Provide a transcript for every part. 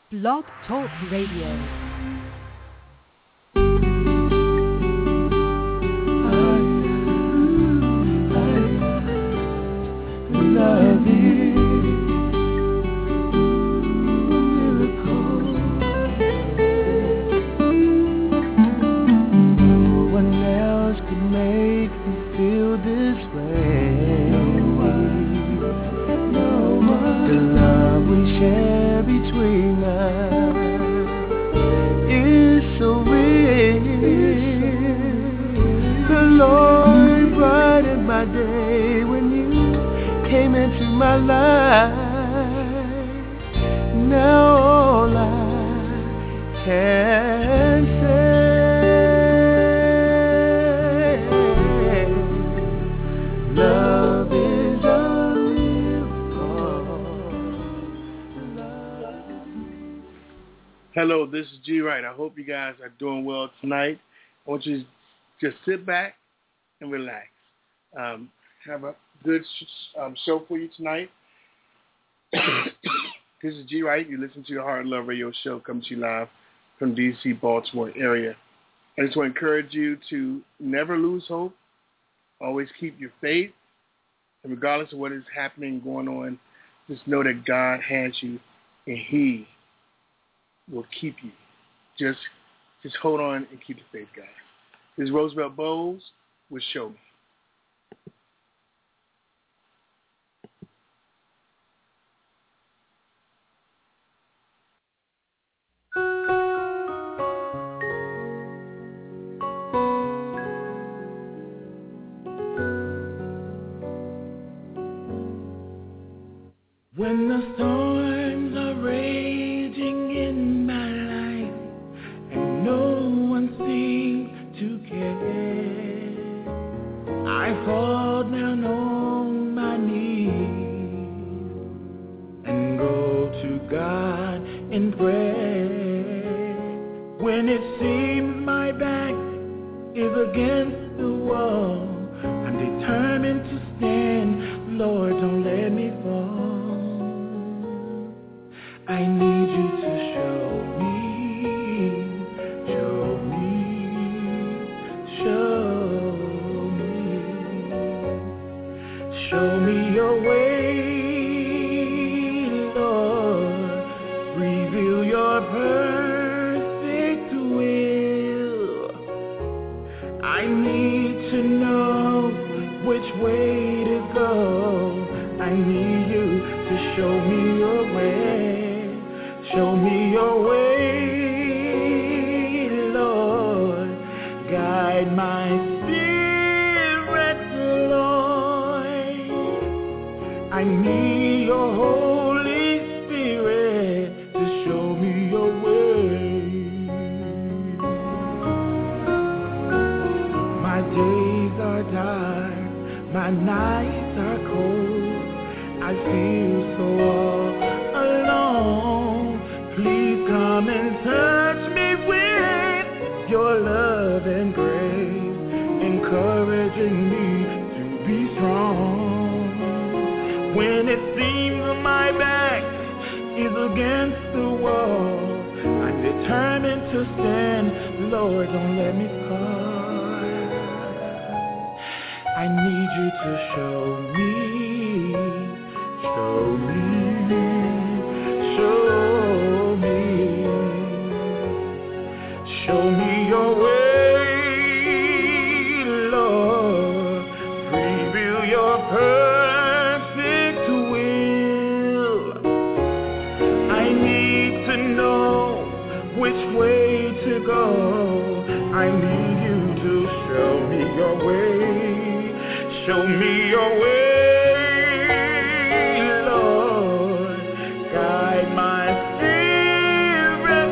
Blog Talk Radio. Hello, this is G Wright. I hope you guys are doing well tonight. I want you to just sit back and relax. Have a good show for you tonight. This is G Wright. You listen to your Heart and Love Radio show coming to you live from D.C., Baltimore area. I just want to encourage you to never lose hope. Always keep your faith. And regardless of what is happening, going on, just know that God has you and He will keep you. Just hold on and keep the faith, guys. This is Roosevelt Bowles with Show Me. When the storms are raging in my life and no one seems to care, I fall down on my knees and go to God in prayer. When it seems my back is against the wall, I'm determined to stand. Lord, don't let me fall. I need you to show me, show me, show me. Show me your way, Lord. Reveal your perfect will. I need to know which way to go. I need you to show me your way. Show me your way, Lord. Guide my spirit, Lord. I need your Holy Spirit to show me your way. My days are dark, my nights are cold. I feel so all alone. Please come and touch me with your love and grace, encouraging me to be strong. When it seems my back is against the wall, I'm determined to stand. Lord, don't let me fall. I need you to show me, show me, show me. Show me your way, Lord. Reveal your perfect will. I need to know which way to go. I need you to show me your way. Show me your way, Lord. Guide my spirit,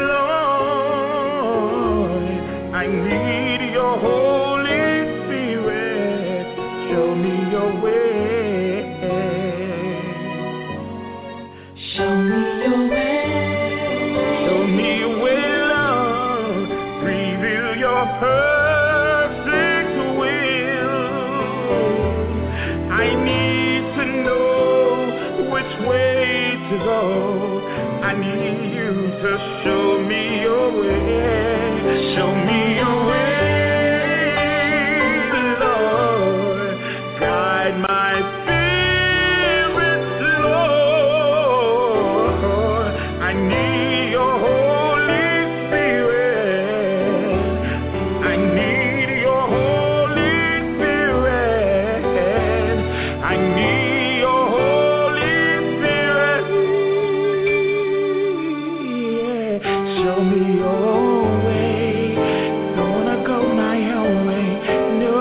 Lord. I need your Holy Spirit. Show me your way. Show me your way. Show me your way, Lord. Reveal your perfect will. I Jesus, show me your way. Show me your way, Lord. Guide my spirit, Lord. I need your Holy Spirit. I need your Holy Spirit. I need your Holy Spirit. Yeah. Show me your way. Don't wanna go my own way. No.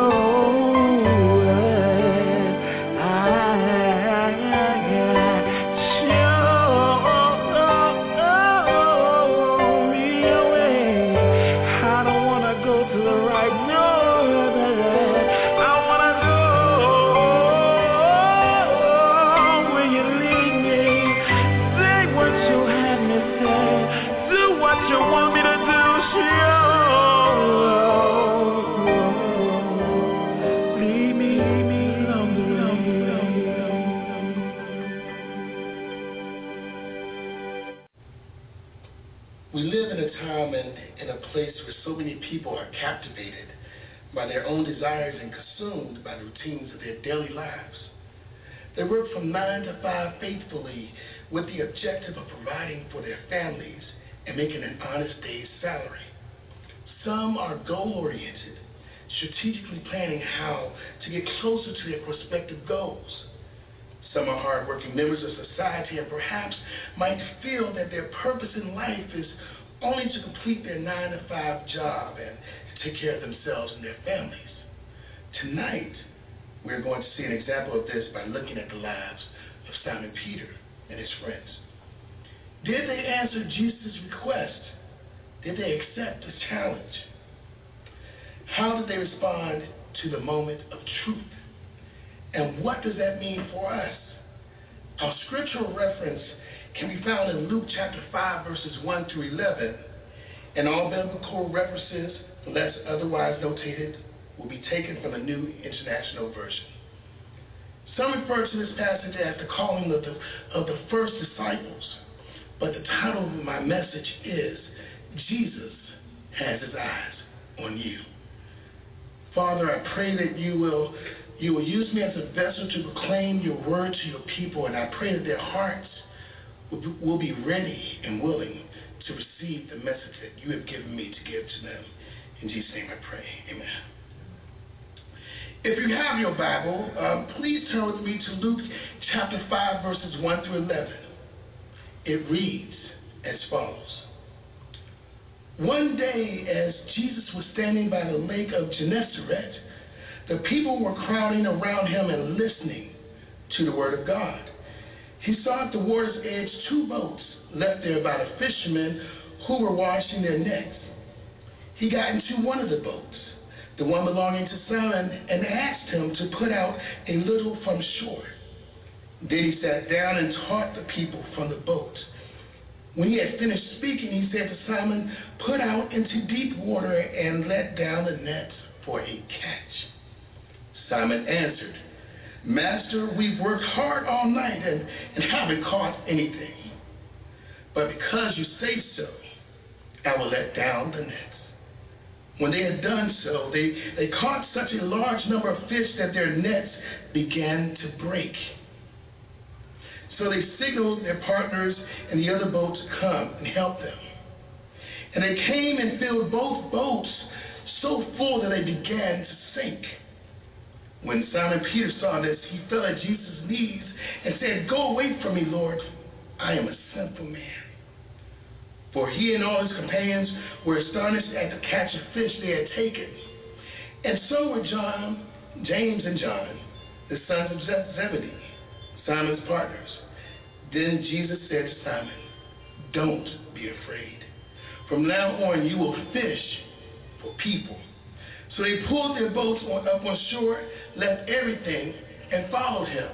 Show me your way. I don't wanna go to the right. No. I wanna go where you lead me. Say what you have me say. Do what you want me to do. Lead me along the way. We live in a time and in a place where so many people are captivated by their own desires and consumed by the routines of their daily lives. They work from 9 to 5 faithfully with the objective of providing for their families and making an honest day's salary. Some are goal-oriented, strategically planning how to get closer to their prospective goals. Some are hardworking members of society and perhaps might feel that their purpose in life is only to complete their 9 to 5 job and to take care of themselves and their families. Tonight, we're going to see an example of this by looking at the lives of Simon Peter and his friends. Did they answer Jesus' request? Did they accept the challenge? How did they respond to the moment of truth? And what does that mean for us? Our scriptural reference can be found in Luke chapter 5, verses 1 through 11, and all biblical references, unless otherwise notated, will be taken from the New International Version. Some refer to this passage as the calling of the first disciples, but the title of my message is, Jesus Has His Eyes on You. Father, I pray that you will use me as a vessel to proclaim your word to your people, and I pray that their hearts will be ready and willing to receive the message that you have given me to give to them. In Jesus' name I pray. Amen. If you have your Bible, please turn with me to Luke chapter 5, verses 1 through 11. It reads as follows. One day, as Jesus was standing by the lake of Gennesaret, the people were crowding around him and listening to the word of God. He saw at the water's edge 2 boats left there by the fishermen who were washing their nets. He got into one of the boats, the one belonging to Simon, and asked him to put out a little from shore. Then he sat down and taught the people from the boat. When he had finished speaking, he said to Simon, "Put out into deep water and let down the nets for a catch." Simon answered, "Master, we've worked hard all night and haven't caught anything. But because you say so, I will let down the nets." When they had done so, they caught such a large number of fish that their nets began to break. So they signaled their partners in the other boat to come and help them. And they came and filled both boats so full that they began to sink. When Simon Peter saw this, he fell at Jesus' knees and said, "Go away from me, Lord. I am a sinful man." For he and all his companions were astonished at the catch of fish they had taken. And so were James and John, the sons of Zebedee, Simon's partners. Then Jesus said to Simon, "Don't be afraid. From now on you will fish for people." So they pulled their boats up on shore, left everything, and followed him.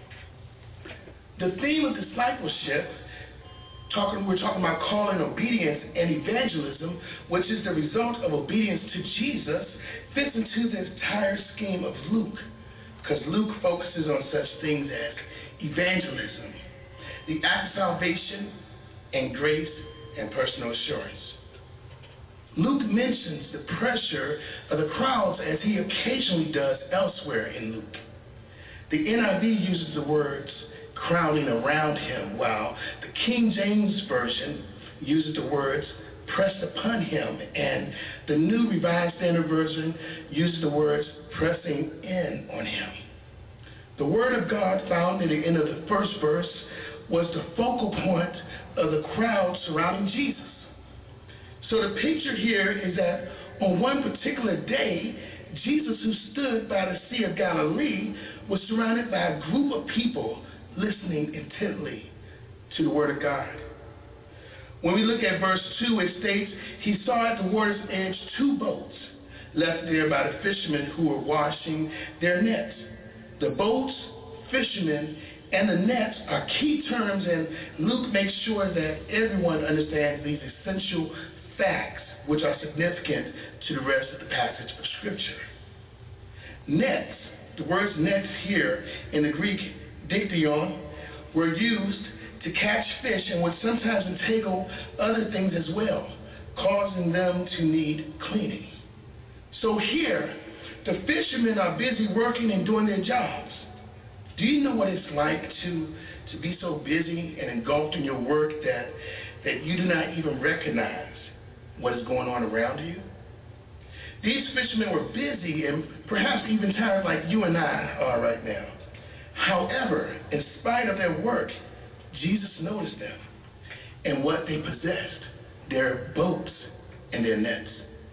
The theme of discipleship, we're talking about calling, obedience, and evangelism, which is the result of obedience to Jesus, fits into the entire scheme of Luke, because Luke focuses on such things as evangelism, the act of salvation and grace, and personal assurance. Luke mentions the pressure of the crowds as he occasionally does elsewhere in Luke. The NIV uses the words crowding around him, while the King James Version uses the words pressed upon him, and the New Revised Standard Version uses the words pressing in on him. The Word of God found at the end of the first verse was the focal point of the crowd surrounding Jesus. So the picture here is that on one particular day, Jesus, who stood by the Sea of Galilee, was surrounded by a group of people listening intently to the Word of God. When we look at verse 2, it states, he saw at the water's edge 2 boats left there by the fishermen who were washing their nets. The boats, fishermen, and the nets are key terms, and Luke makes sure that everyone understands these essential facts, which are significant to the rest of the passage of Scripture. Nets, the words nets here in the Greek diktion, were used to catch fish and would sometimes entangle other things as well, causing them to need cleaning. So here, the fishermen are busy working and doing their jobs. Do you know what it's like to be so busy and engulfed in your work that you do not even recognize what is going on around you? These fishermen were busy and perhaps even tired like you and I are right now. However, in spite of their work, Jesus noticed them and what they possessed, their boats and their nets.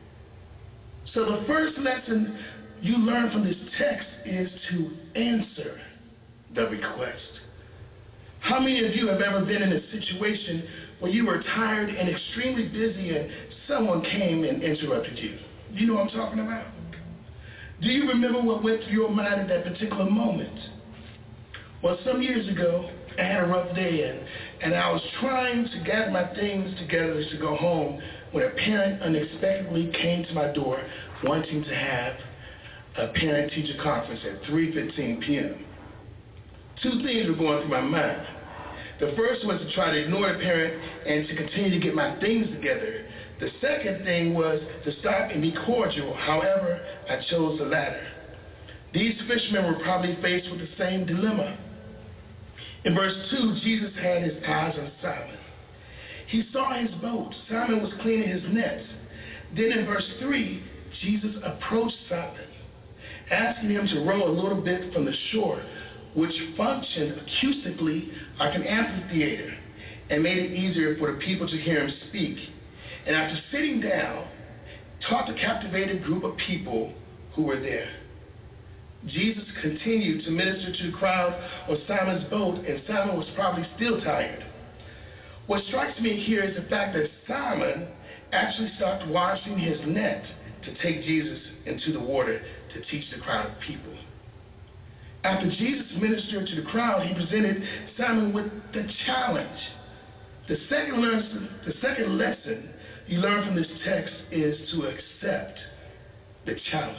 So the first lesson you learn from this text is to answer the request. How many of you have ever been in a situation where you were tired and extremely busy and someone came and interrupted you? You know what I'm talking about? Do you remember what went through your mind at that particular moment? Well, some years ago, I had a rough day and I was trying to gather my things together to go home when a parent unexpectedly came to my door wanting to have a parent-teacher conference at 3:15 p.m. 2 things were going through my mind. The first was to try to ignore the parent and to continue to get my things together. The second thing was to stop and be cordial. However, I chose the latter. These fishermen were probably faced with the same dilemma. In verse 2, Jesus had his eyes on Simon. He saw his boat. Simon was cleaning his nets. Then in verse 3, Jesus approached Simon, asking him to row a little bit from the shore, which functioned acoustically like an amphitheater and made it easier for the people to hear him speak. And after sitting down, taught the captivated group of people who were there. Jesus continued to minister to the crowd on Simon's boat, and Simon was probably still tired. What strikes me here is the fact that Simon actually stopped washing his net to take Jesus into the water to teach the crowd of people. After Jesus ministered to the crowd, he presented Simon with the challenge. The second lesson you learn from this text is to accept the challenge.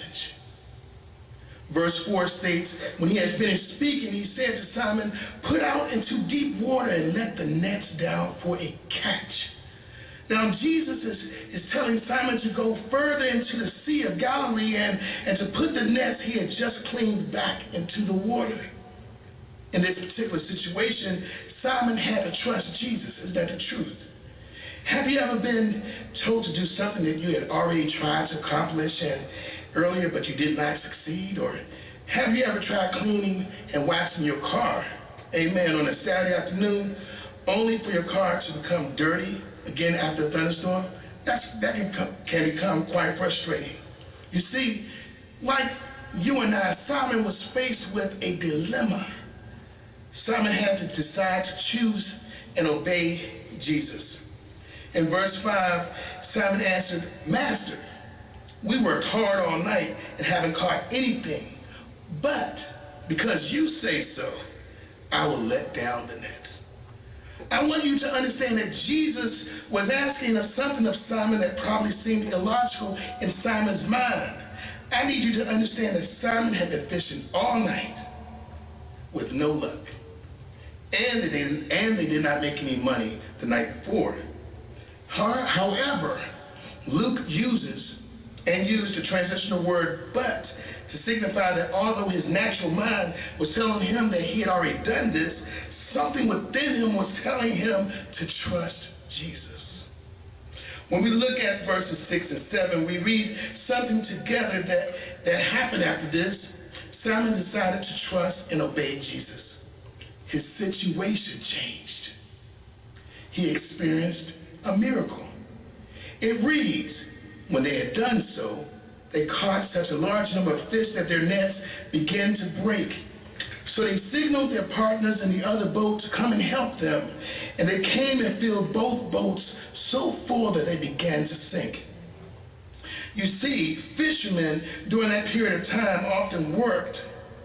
Verse 4 states, when he had finished speaking, he said to Simon, "Put out into deep water and let the nets down for a catch." Now, Jesus is telling Simon to go further into the Sea of Galilee and to put the nets he had just cleaned back into the water. In this particular situation, Simon had to trust Jesus. Is that the truth? Have you ever been told to do something that you had already tried to accomplish earlier, but you did not succeed? Or have you ever tried cleaning and waxing your car, amen, on a Saturday afternoon, only for your car to become dirty again after a thunderstorm? That can become quite frustrating. You see, like you and I, Simon was faced with a dilemma. Simon had to decide to choose and obey Jesus. In verse 5, Simon answered, "Master, we worked hard all night and haven't caught anything, but because you say so, I will let down the nets." I want you to understand that Jesus was asking of something of Simon that probably seemed illogical in Simon's mind. I need you to understand that Simon had been fishing all night with no luck. And they did not make any money the night before. However, Luke uses the transitional word but to signify that although his natural mind was telling him that he had already done this, something within him was telling him to trust Jesus. When we look at verses 6 and 7, we read something together that happened after this. Simon decided to trust and obey Jesus. His situation changed. He experienced a miracle. It reads, when they had done so, they caught such a large number of fish that their nets began to break. So they signaled their partners in the other boat to come and help them. And they came and filled both boats so full that they began to sink. You see, fishermen during that period of time often worked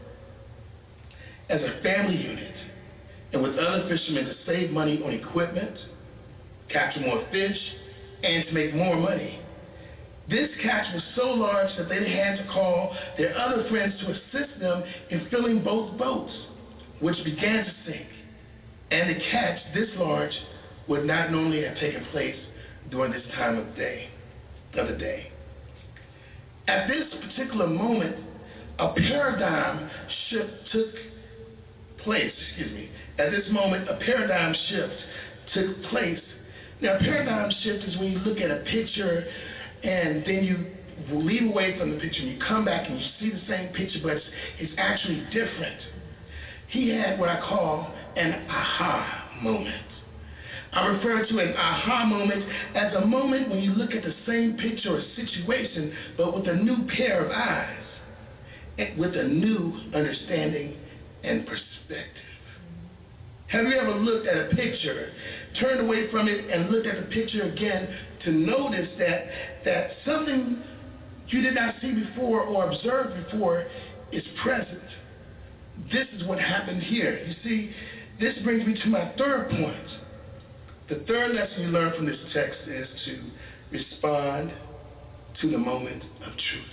as a family unit and with other fishermen to save money on equipment, capture more fish, and to make more money. This catch was so large that they had to call their other friends to assist them in filling both boats, which began to sink. And the catch this large would not normally have taken place during this time of the day. At this particular moment, a paradigm shift took place. At this moment, a paradigm shift took place. Now, a paradigm shift is when you look at a picture and then you leave away from the picture and you come back and you see the same picture, but it's actually different. He had what I call an aha moment. I refer to an aha moment as a moment when you look at the same picture or situation, but with a new pair of eyes, and with a new understanding and perspective. Have you ever looked at a picture, turned away from it, and looked at the picture again to notice that something you did not see before or observe before is present? This is what happened here. You see, this brings me to my third point. The third lesson you learn from this text is to respond to the moment of truth.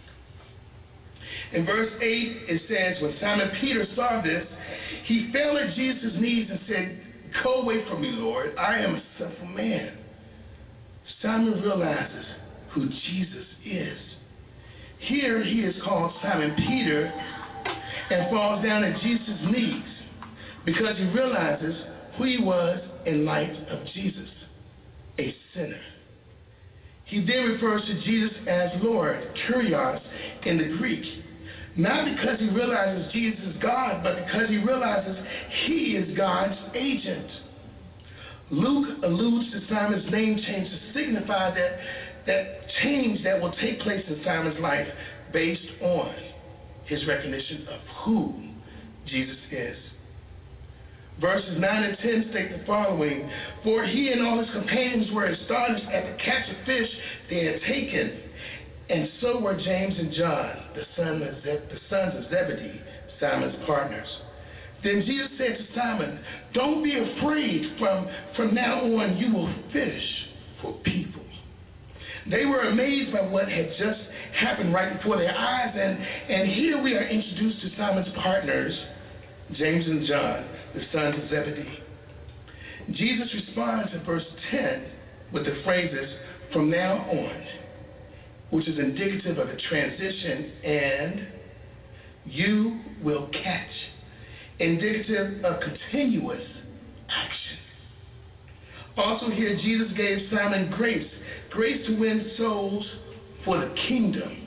In verse 8, it says, when Simon Peter saw this, he fell at Jesus' knees and said, "Go away from me, Lord. I am a sinful man." Simon realizes who Jesus is. Here he is called Simon Peter and falls down at Jesus' knees because he realizes who he was in light of Jesus, a sinner. He then refers to Jesus as Lord, Kyrios, in the Greek, not because he realizes Jesus is God, but because he realizes he is God's agent. Luke alludes to Simon's name change to signify that change that will take place in Simon's life based on his recognition of who Jesus is. Verses 9 and 10 state the following, "For he and all his companions were astonished at the catch of fish they had taken, and so were James and John, the sons of Zebedee, Simon's partners. Then Jesus said to Simon, 'Don't be afraid. From now on you will fish for people.'" They were amazed by what had just happened right before their eyes, and here we are introduced to Simon's partners, James and John, the sons of Zebedee. Jesus responds in verse 10 with the phrases, "from now on," which is indicative of a transition, and "you will catch," indicative of continuous action. Also here, Jesus gave Simon grace to win souls for the kingdom.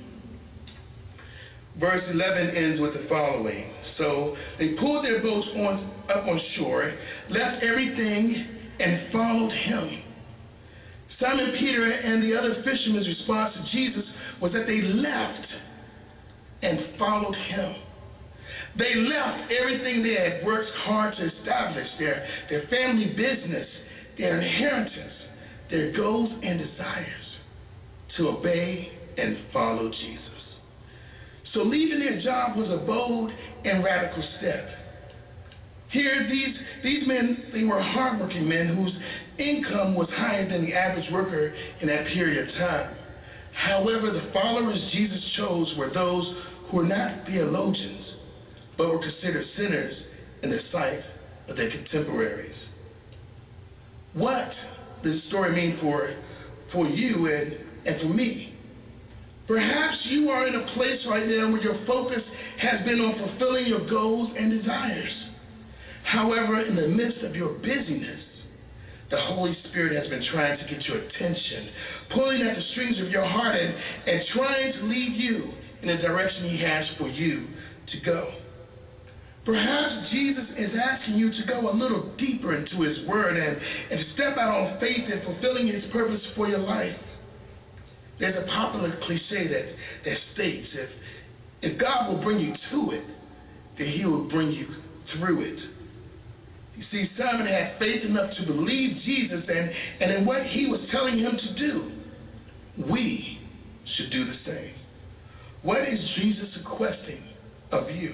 Verse 11 ends with the following. "So they pulled their boats up on shore, left everything, and followed him." Simon Peter and the other fishermen's response to Jesus was that they left and followed him. They left everything they had worked hard to establish, their family business, their inheritance, their goals and desires, to obey and follow Jesus. So leaving their job was a bold and radical step. Here, these men, they were hardworking men whose income was higher than the average worker in that period of time. However, the followers Jesus chose were those who were not theologians, but were considered sinners in the sight of their contemporaries. What this story mean for you and for me? Perhaps you are in a place right now where your focus has been on fulfilling your goals and desires. However, in the midst of your busyness, the Holy Spirit has been trying to get your attention, pulling at the strings of your heart and trying to lead you in the direction he has for you to go. Perhaps Jesus is asking you to go a little deeper into his word and to step out on faith in fulfilling his purpose for your life. There's a popular cliche that states if God will bring you to it, then he will bring you through it. You see, Simon had faith enough to believe Jesus and in what he was telling him to do. We should do the same. What is Jesus requesting of you?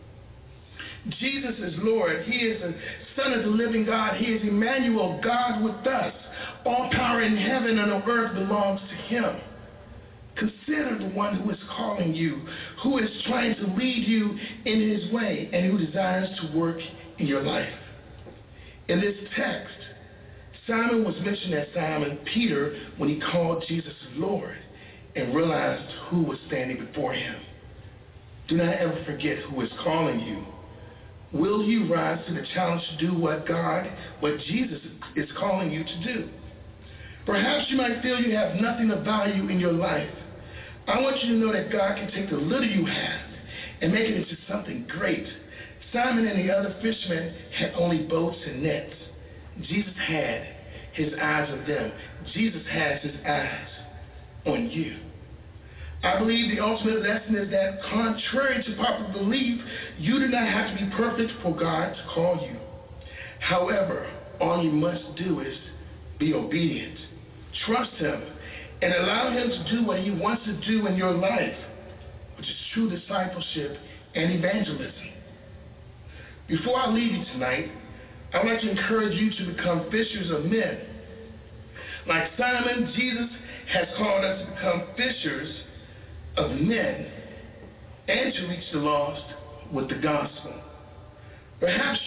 Jesus is Lord. He is the Son of the living God. He is Emmanuel, God with us. All power in heaven and on earth belongs to him. Consider the one who is calling you, who is trying to lead you in his way, and who desires to work in your life. In this text, Simon was mentioned as Simon Peter when he called Jesus Lord and realized who was standing before him. Do not ever forget who is calling you. Will you rise to the challenge to do what Jesus is calling you to do? Perhaps you might feel you have nothing of value in your life. I want you to know that God can take the little you have and make it into something great. Simon and the other fishermen had only boats and nets. Jesus had his eyes on them. Jesus has his eyes on you. I believe the ultimate lesson is that, contrary to popular belief, you do not have to be perfect for God to call you. However, all you must do is be obedient. Trust him and allow him to do what he wants to do in your life, which is true discipleship and evangelism. Before I leave you tonight, I would like to encourage you to become fishers of men. Like Simon, Jesus has called us to become fishers of men and to reach the lost with the gospel. Perhaps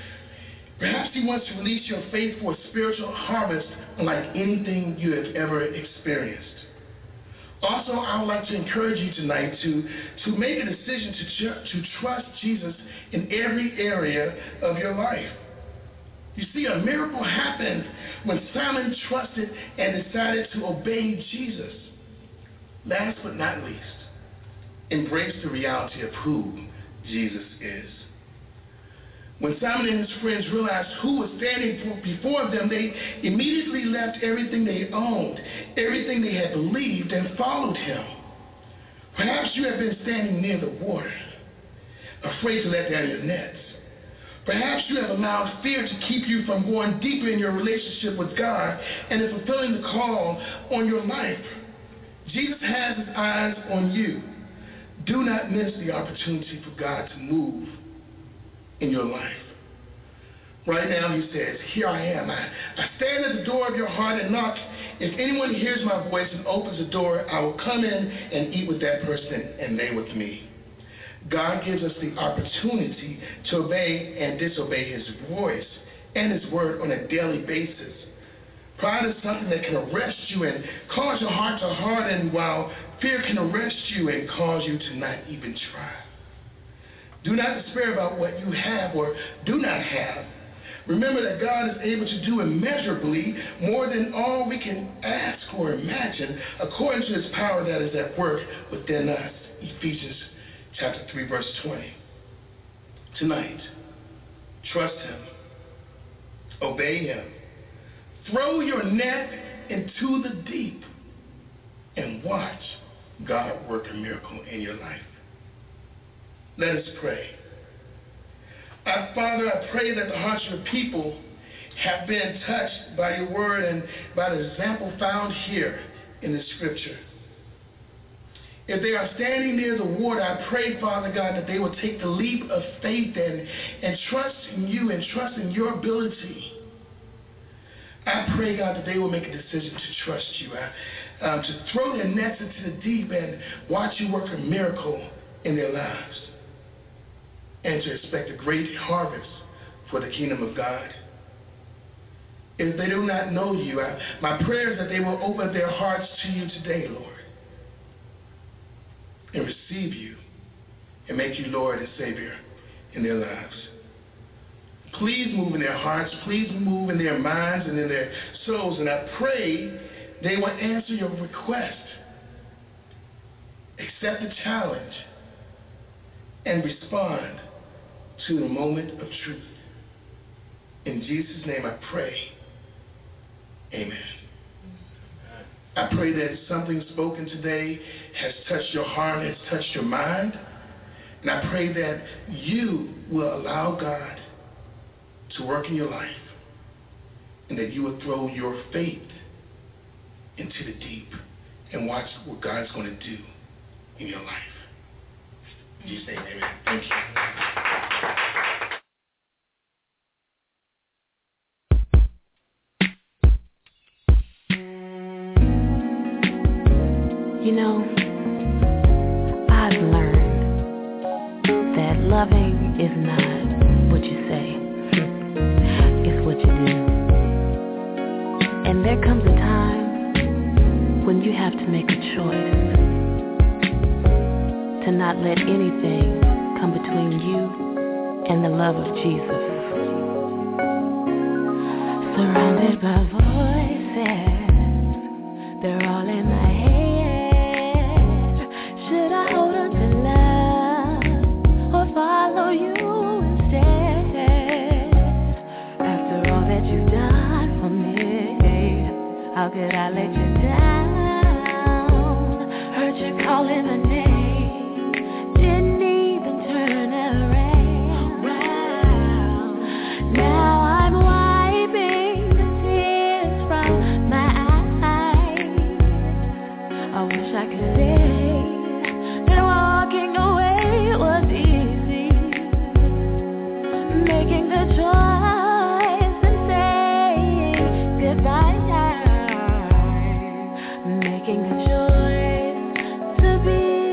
he wants to release your faith for a spiritual harvest unlike anything you have ever experienced. Also, I would like to encourage you tonight to make a decision to trust Jesus in every area of your life. You see, a miracle happened when Simon trusted and decided to obey Jesus. Last but not least, embrace the reality of who Jesus is. When Simon and his friends realized who was standing before them, they immediately left everything they owned, everything they had believed, and followed him. Perhaps you have been standing near the water, afraid to let down your nets. Perhaps you have allowed fear to keep you from going deeper in your relationship with God and in fulfilling the call on your life. Jesus has his eyes on you. Do not miss the opportunity for God to move in your life. Right now, he says, here I am. I stand at the door of your heart and knock. If anyone hears my voice and opens the door, I will come in and eat with that person and they with me. God gives us the opportunity to obey and disobey his voice and his word on a daily basis. Pride is something that can arrest you and cause your heart to harden, while fear can arrest you and cause you to not even try. Do not despair about what you have or do not have. Remember that God is able to do immeasurably more than all we can ask or imagine, according to his power that is at work within us. Ephesians chapter 3, verse 20. Tonight, trust him. Obey him. Throw your net into the deep and watch God work a miracle in your life. Let us pray. Our Father, I pray that the hearts of your people have been touched by your word and by the example found here in the scripture. If they are standing near the water, I pray, Father God, that they will take the leap of faith and trust in you and trust in your ability. I pray, God, that they will make a decision to trust you, to throw their nets into the deep and watch you work a miracle in their lives, and to expect a great harvest for the kingdom of God. if they do not know you. My prayer is that they will open their hearts to you today, Lord, and receive you and make you Lord and Savior in their lives. Please move in their hearts. Please move in their minds and in their souls. And I pray they will answer your request, accept the challenge, and respond to the moment of truth. In Jesus' name I pray. Amen. I pray that something spoken today has touched your heart, has touched your mind. And I pray that you will allow God to work in your life, and that you will throw your faith into the deep and watch what God's going to do in your life. In Jesus' name, amen. Thank you. You know, I've learned that loving is not what you say, it's what you do. And there comes a time when you have to make a choice to not let anything come between you and the love of Jesus. Surrounded by voices, they're all in my head. Should I hold on to love or follow you instead? After all that you've done for me, how could I let you down? Heard you calling my name, didn't even turn around. Now I'm wiping the tears from my eyes. I wish I could say that walking away was easy, making the choice and saying goodbye, making the choice to be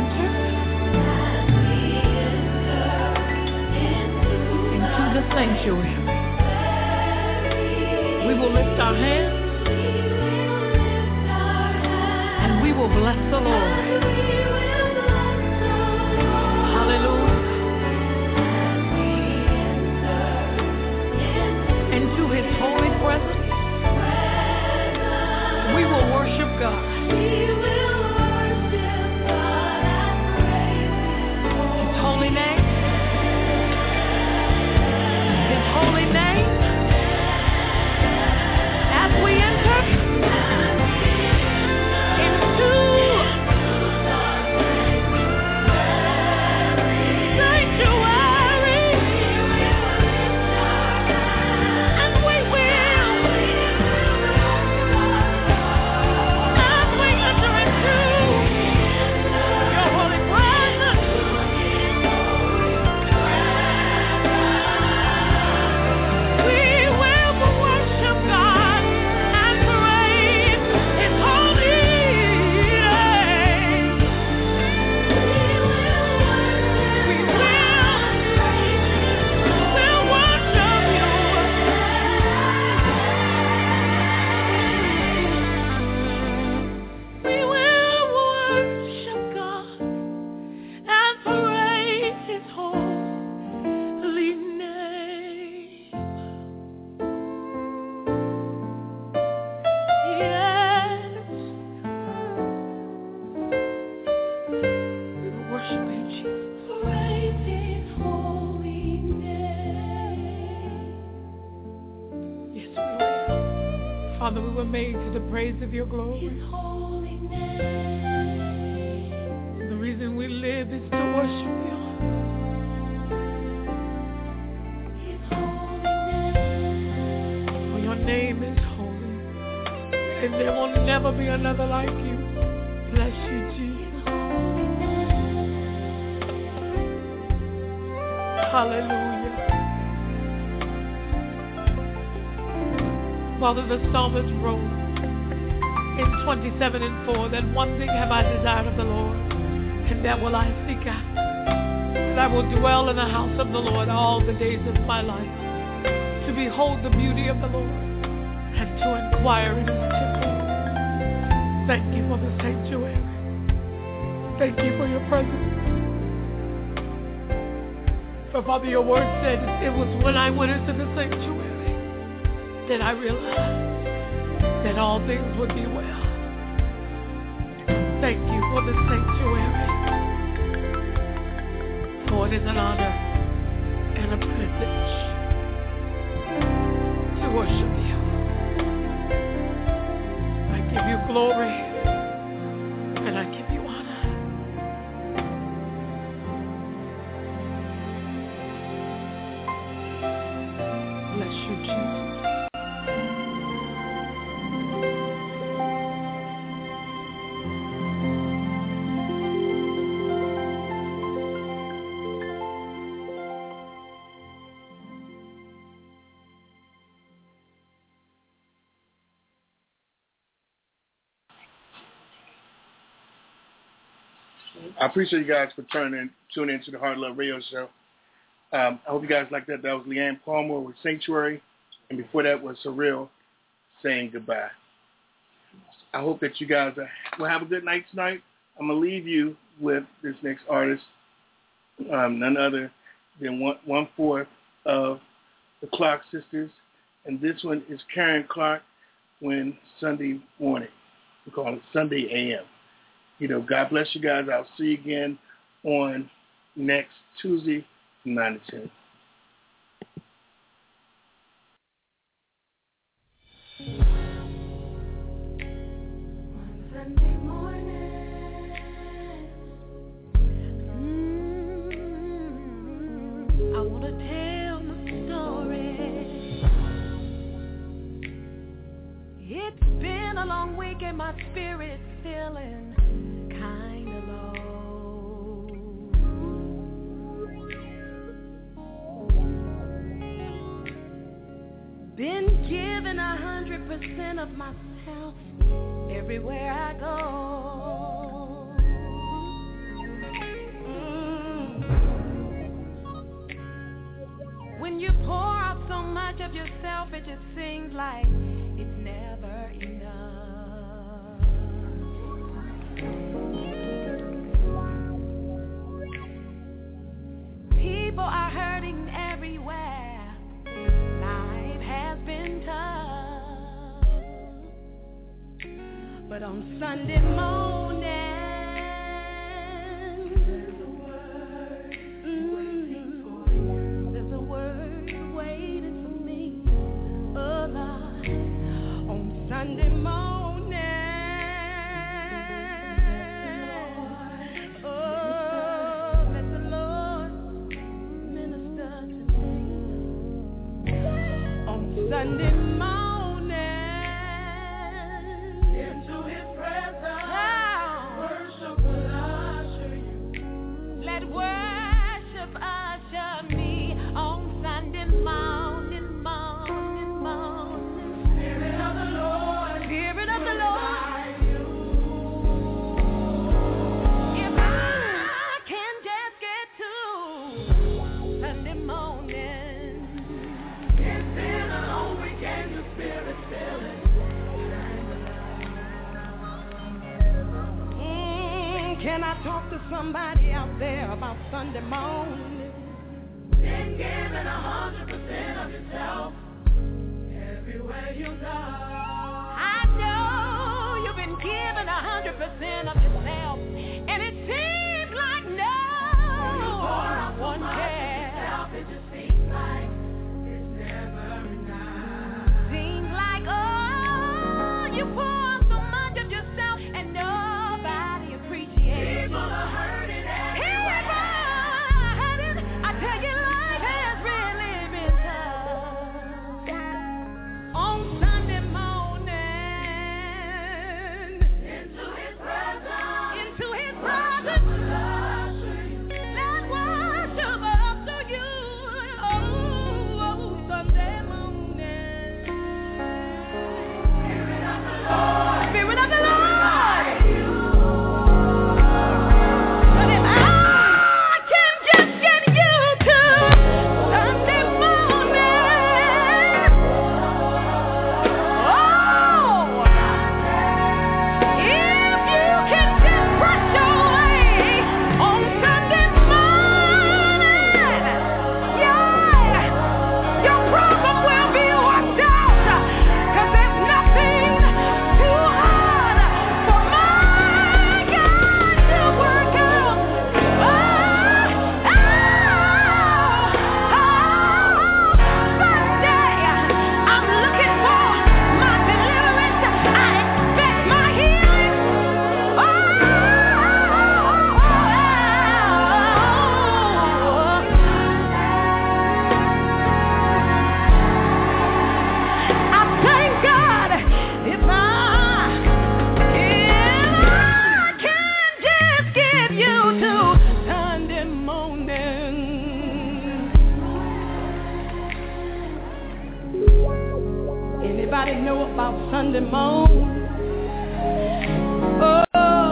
enter into the sanctuary, we will lift our hands and we will bless the Lord. Hallelujah. Into his holy presence, we will worship God. His holy name. His holy name. As we enter into sanctuary, and we will, as we enter into your holy presence, we will worship God and praise his holy name. We'll worship you. We will worship God and praise his holy name. Yes, we will worship you, Jesus. Praise his holy name. Yes, we will. Father, we were made to the praise of your glory. His holy name. The reason we live is to worship you. His holy name. For your name is holy, and there will never be another like you. Bless you, Jesus. Hallelujah. Father, the psalmist wrote in 27:4 that one thing have I desired of the Lord, and that will I seek after, that I will dwell in the house of the Lord all the days of my life, to behold the beauty of the Lord and to inquire in his temple. Thank you for the sanctuary. Thank you for your presence. For Father, your word said it was when I went into the sanctuary that I realized that all things would be well. Thank you for the sanctuary. For it is an honor and a privilege to worship you. I give you glory and I give you honor. Bless you, Jesus. I appreciate you guys for tuning into the Heart Love Radio Show. I hope you guys like that. That was Leanne Palmer with Sanctuary, and before that was Surreal saying goodbye. I hope that you guys will have a good night tonight. I'm going to leave you with this next artist, none other than one-fourth of the Clark Sisters, and this one is Karen Clark when Sunday morning. We call it Sunday AM. God bless you guys. I'll see you again on next Tuesday from 9 to 10. Sunday morning, I want to tell my story. It's been a long week and my spirit's feeling kinda low. Been giving 100% of myself everywhere I go. like it's never enough. People are hurting everywhere. Life has been tough. But on Sunday morning, there's a word waiting for me. Oh Lord, on Sunday morning, oh, let the Lord minister to me. On Sunday morning, into His presence, worship will usher you. Let worship usher me on Sunday morning, morning, morning. Spirit of the Lord, Spirit of the Lord. If I can just get to Sunday morning, it's been a long weekend, the Spirit's feeling. Can I talk to somebody out there about Sunday morning? Been giving 100% of yourself everywhere you go. I know you've been giving 100% of yourself, and it seems like no one cares. It just seems like it's never enough. Seems like, oh, you pour so much of yourself, and nobody appreciates. People are hurting everywhere. I tell you, life has really been tough. On Sunday morning, into His presence, let worship up to you. Oh, Sunday morning, Spirit of the Lord, Spirit of the Lord. But if I can just get you to Sunday morning, oh, if you can just press your way on Sunday morning, yeah, your problem will be worked out, 'cause there's nothing too hard for my God to work out. Sunday, I'm looking for my deliverance. I expect my healing. I thank God if I can just get you to Sunday morning. Anybody know about Sunday morning? Oh,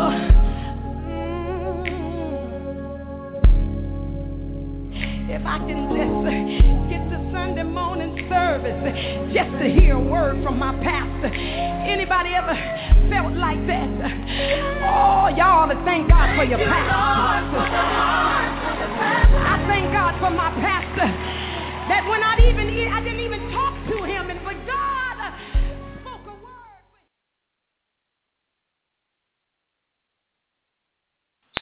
if I can just get to Sunday morning service just to hear a word from my pastor. Anybody ever felt like that? Oh, y'all ought to thank God for your pastor. I thank God for my pastor, that when I didn't even talk to